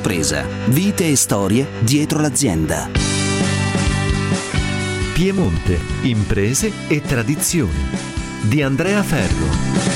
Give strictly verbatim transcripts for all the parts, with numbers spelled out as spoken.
sorpresa. Vite e storie dietro l'azienda. Piemonte, imprese e tradizioni di Andrea Ferro.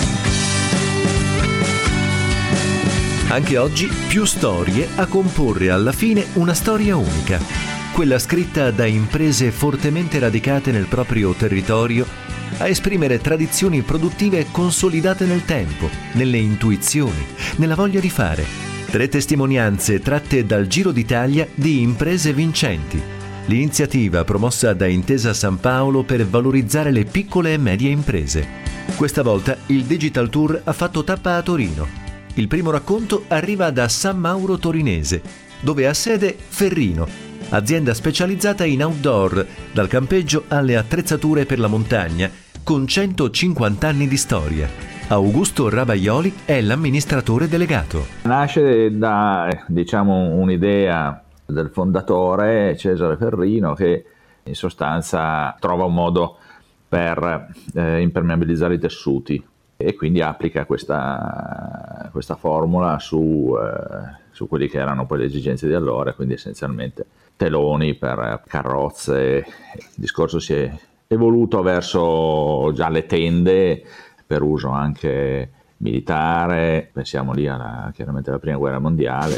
Anche oggi più storie a comporre alla fine una storia unica, quella scritta da imprese fortemente radicate nel proprio territorio, a esprimere tradizioni produttive consolidate nel tempo, nelle intuizioni, nella voglia di fare. Tre testimonianze tratte dal Giro d'Italia di imprese vincenti. L'iniziativa promossa da Intesa San Paolo per valorizzare le piccole e medie imprese. Questa volta il Digital Tour ha fatto tappa a Torino. Il primo racconto arriva da San Mauro Torinese, dove ha sede Ferrino, azienda specializzata in outdoor, dal campeggio alle attrezzature per la montagna, con centocinquanta anni di storia. Augusto Rabaioli è l'amministratore delegato. Nasce da, diciamo, un'idea del fondatore Cesare Ferrino, che in sostanza trova un modo per eh, impermeabilizzare i tessuti e quindi applica questa, questa formula su, eh, su quelli che erano poi le esigenze di allora, quindi essenzialmente teloni per carrozze. Il discorso si è evoluto verso già le tende per uso anche militare, pensiamo lì alla, chiaramente alla prima guerra mondiale.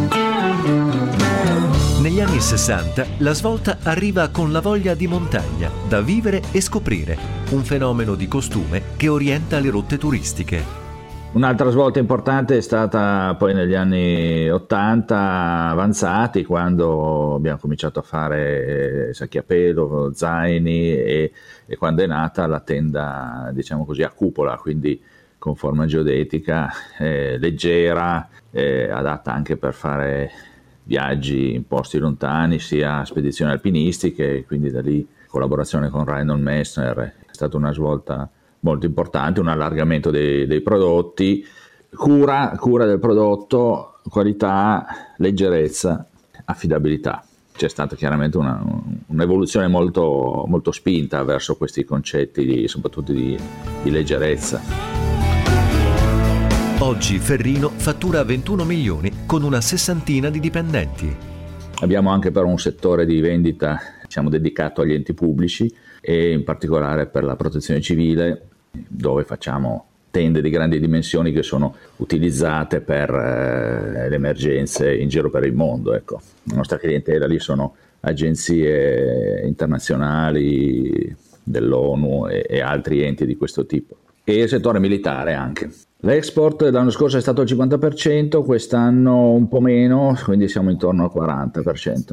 Negli anni sessanta la svolta arriva con la voglia di montagna, da vivere e scoprire, un fenomeno di costume che orienta le rotte turistiche. Un'altra svolta importante è stata poi negli anni ottanta avanzati, quando abbiamo cominciato a fare sacchi a pelo, zaini e, e quando è nata la tenda, diciamo così, a cupola, quindi con forma geodetica, eh, leggera, eh, adatta anche per fare viaggi in posti lontani, sia spedizioni alpinistiche, quindi da lì collaborazione con Reinhold Messner. È stata una svolta molto importante, un allargamento dei, dei prodotti, cura, cura del prodotto, qualità, leggerezza, affidabilità. C'è stata chiaramente una, un'evoluzione molto, molto spinta verso questi concetti, di, soprattutto di, di leggerezza. Oggi Ferrino fattura ventuno milioni con una sessantina di dipendenti. Abbiamo anche però un settore di vendita, diciamo, dedicato agli enti pubblici e in particolare per la protezione civile, dove facciamo tende di grandi dimensioni che sono utilizzate per eh, le emergenze in giro per il mondo. Ecco. La nostra clientela lì sono agenzie internazionali dell'ONU e, e altri enti di questo tipo. E il settore militare anche. L'export l'anno scorso è stato al cinquanta per cento, quest'anno un po' meno, quindi siamo intorno al quaranta per cento.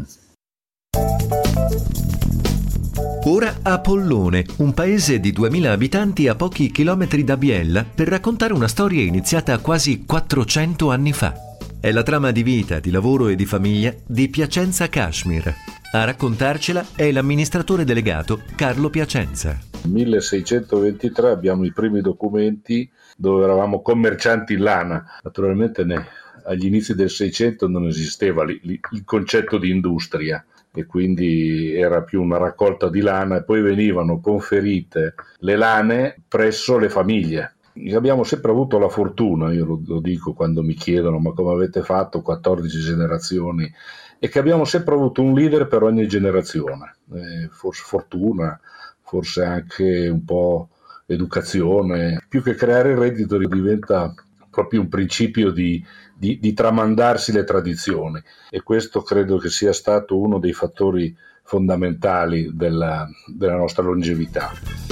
Ora a Pollone, un paese di duemila abitanti a pochi chilometri da Biella, per raccontare una storia iniziata quasi quattrocento anni fa. È la trama di vita, di lavoro e di famiglia di Piacenza Cashmere. A raccontarcela è l'amministratore delegato Carlo Piacenza. Nel milleseicentoventitré abbiamo i primi documenti dove eravamo commercianti in lana. Naturalmente ne, agli inizi del Seicento non esisteva li, li, il concetto di industria e quindi era più una raccolta di lana e poi venivano conferite le lane presso le famiglie. Abbiamo sempre avuto la fortuna, io lo, lo dico quando mi chiedono ma come avete fatto quattordici generazioni, e che abbiamo sempre avuto un leader per ogni generazione, eh, forse fortuna, forse anche un po' educazione. Più che creare il reddito diventa proprio un principio di, di, di tramandarsi le tradizioni, e questo credo che sia stato uno dei fattori fondamentali della, della nostra longevità.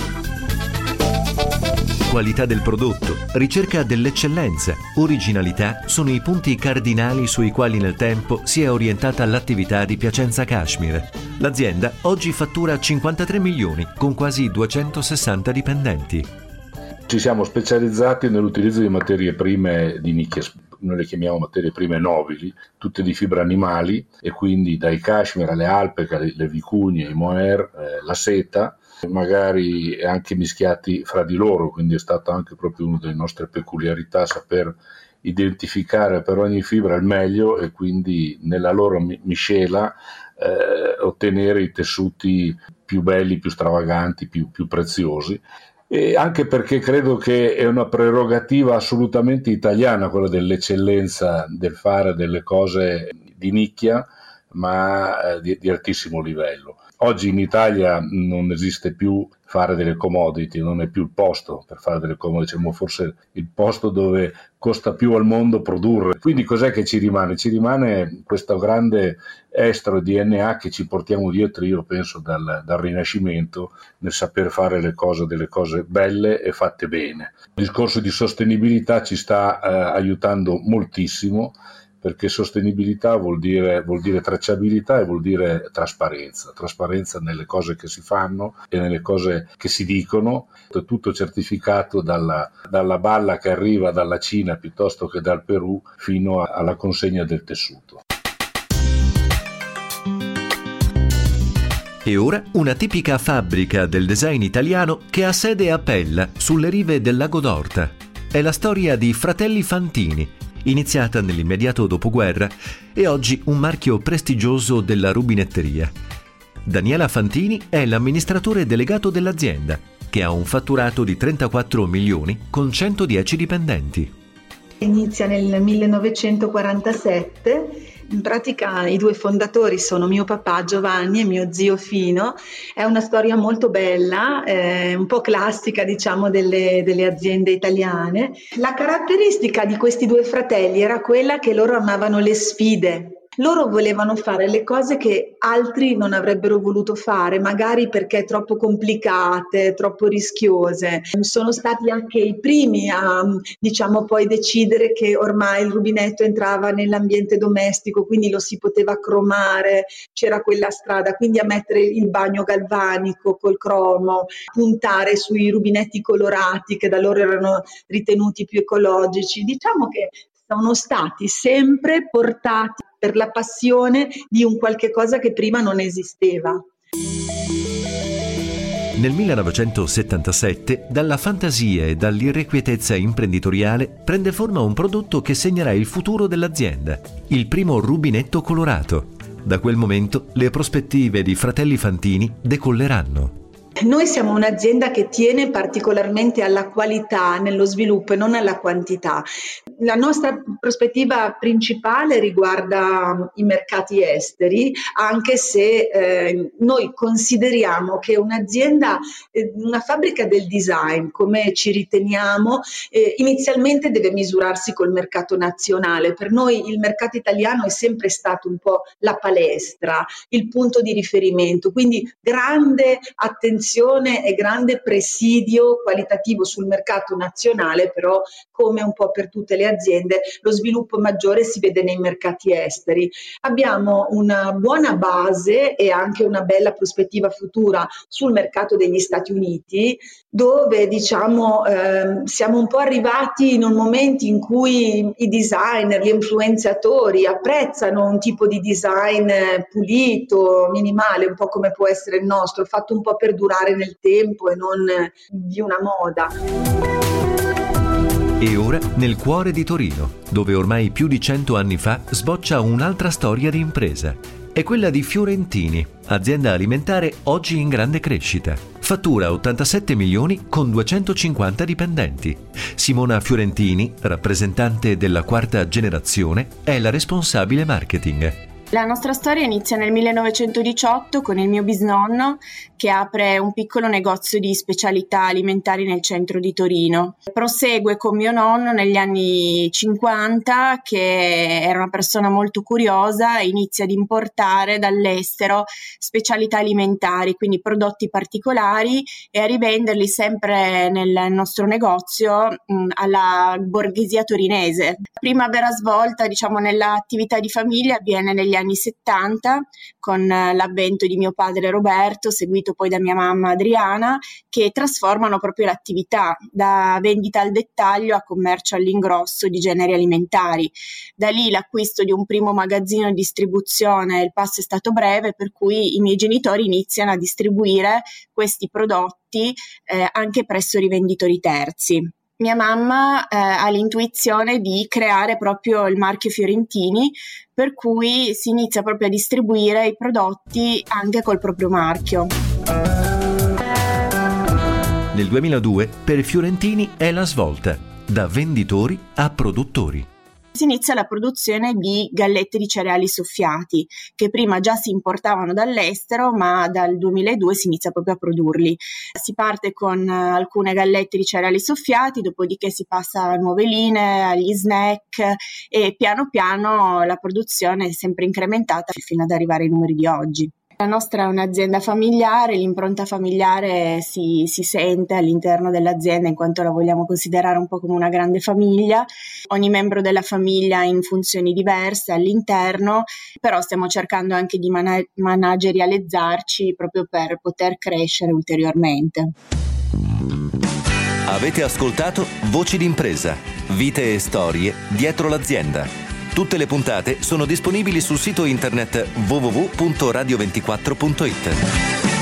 Qualità del prodotto, ricerca dell'eccellenza, originalità sono i punti cardinali sui quali nel tempo si è orientata l'attività di Piacenza Cashmere. L'azienda oggi fattura cinquantatré milioni con quasi duecentosessanta dipendenti. Ci siamo specializzati nell'utilizzo di materie prime di nicchia, noi le chiamiamo materie prime nobili, tutte di fibra animali, e quindi dai cashmere alle alpache, le vicugne, i mohair, eh, la seta, magari anche mischiati fra di loro, quindi è stata anche proprio una delle nostre peculiarità saper identificare per ogni fibra il meglio e quindi nella loro miscela eh, ottenere i tessuti più belli, più stravaganti, più, più preziosi. E anche perché credo che è una prerogativa assolutamente italiana quella dell'eccellenza, del fare delle cose di nicchia, ma eh, di, di altissimo livello. Oggi in Italia non esiste più fare delle commodity, non è più il posto per fare delle commodity, diciamo forse il posto dove costa più al mondo produrre. Quindi cos'è che ci rimane? Ci rimane questo grande estro D N A che ci portiamo dietro, io penso, dal, dal Rinascimento, nel saper fare le cose, delle cose belle e fatte bene. Il discorso di sostenibilità ci sta eh, aiutando moltissimo, perché sostenibilità vuol dire, vuol dire tracciabilità e vuol dire trasparenza, trasparenza nelle cose che si fanno e nelle cose che si dicono, è tutto certificato dalla, dalla balla che arriva dalla Cina piuttosto che dal Perù fino a, alla consegna del tessuto. E ora una tipica fabbrica del design italiano che ha sede a Pella, sulle rive del lago d'Orta. È la storia di Fratelli Fantini, iniziata nell'immediato dopoguerra e oggi un marchio prestigioso della rubinetteria. Daniela Fantini è l'amministratore delegato dell'azienda, che ha un fatturato di trentaquattro milioni con centodieci dipendenti. Inizia nel millenovecentoquarantasette. In pratica i due fondatori sono mio papà Giovanni e mio zio Fino. È una storia molto bella, eh, un po' classica, diciamo, delle, delle aziende italiane. La caratteristica di questi due fratelli era quella che loro amavano le sfide. Loro volevano fare le cose che altri non avrebbero voluto fare, magari perché troppo complicate, troppo rischiose. Sono stati anche i primi a, diciamo, poi decidere che ormai il rubinetto entrava nell'ambiente domestico, quindi lo si poteva cromare, c'era quella strada, quindi a mettere il bagno galvanico col cromo, puntare sui rubinetti colorati che da loro erano ritenuti più ecologici. Diciamo che sono stati sempre portati per la passione di un qualche cosa che prima non esisteva. Nel millenovecentosettantasette, dalla fantasia e dall'irrequietezza imprenditoriale, prende forma un prodotto che segnerà il futuro dell'azienda, il primo rubinetto colorato. Da quel momento le prospettive di Fratelli Fantini decolleranno. Noi siamo un'azienda che tiene particolarmente alla qualità nello sviluppo e non alla quantità. La nostra prospettiva principale riguarda i mercati esteri, anche se eh, noi consideriamo che un'azienda, eh, una fabbrica del design, come ci riteniamo, eh, inizialmente deve misurarsi col mercato nazionale. Per noi il mercato italiano è sempre stato un po' la palestra, il punto di riferimento, quindi grande attenzione e grande presidio qualitativo sul mercato nazionale, però come un po' per tutte le aziende lo sviluppo maggiore si vede nei mercati esteri. Abbiamo una buona base e anche una bella prospettiva futura sul mercato degli Stati Uniti, dove diciamo eh, siamo un po' arrivati in un momento in cui i designer, gli influenzatori apprezzano un tipo di design pulito, minimale, un po' come può essere il nostro, fatto un po' per durare nel tempo e non di una moda. E ora nel cuore di Torino, dove ormai più di cento anni fa sboccia un'altra storia di impresa. È quella di Fiorentini, azienda alimentare oggi in grande crescita. Fattura ottantasette milioni con duecentocinquanta dipendenti. Simona Fiorentini, rappresentante della quarta generazione, è la responsabile marketing. La nostra storia inizia nel millenovecentodiciotto con il mio bisnonno che apre un piccolo negozio di specialità alimentari nel centro di Torino. Prosegue con mio nonno negli anni cinquanta, che era una persona molto curiosa, e inizia ad importare dall'estero specialità alimentari, quindi prodotti particolari, e a rivenderli sempre nel nostro negozio mh, alla borghesia torinese. La prima vera svolta, diciamo, nell'attività di famiglia avviene negli anni settanta con l'avvento di mio padre Roberto, seguito poi da mia mamma Adriana, che trasformano proprio l'attività da vendita al dettaglio a commercio all'ingrosso di generi alimentari. Da lì l'acquisto di un primo magazzino di distribuzione, il passo è stato breve, per cui i miei genitori iniziano a distribuire questi prodotti eh, anche presso rivenditori terzi. Mia mamma eh, ha l'intuizione di creare proprio il marchio Fiorentini, per cui si inizia proprio a distribuire i prodotti anche col proprio marchio. Nel duemiladue per Fiorentini è la svolta, da venditori a produttori. Si inizia la produzione di gallette di cereali soffiati, che prima già si importavano dall'estero, ma dal duemiladue si inizia proprio a produrli. Si parte con alcune gallette di cereali soffiati, dopodiché si passa a nuove linee, agli snack, e piano piano la produzione è sempre incrementata fino ad arrivare ai numeri di oggi. La nostra è un'azienda familiare, l'impronta familiare si, si sente all'interno dell'azienda in quanto la vogliamo considerare un po' come una grande famiglia. Ogni membro della famiglia ha in funzioni diverse all'interno, però stiamo cercando anche di mana- managerializzarci proprio per poter crescere ulteriormente. Avete ascoltato Voci d'impresa, vite e storie dietro l'azienda. Tutte le puntate sono disponibili sul sito internet w w w punto radio ventiquattro punto it.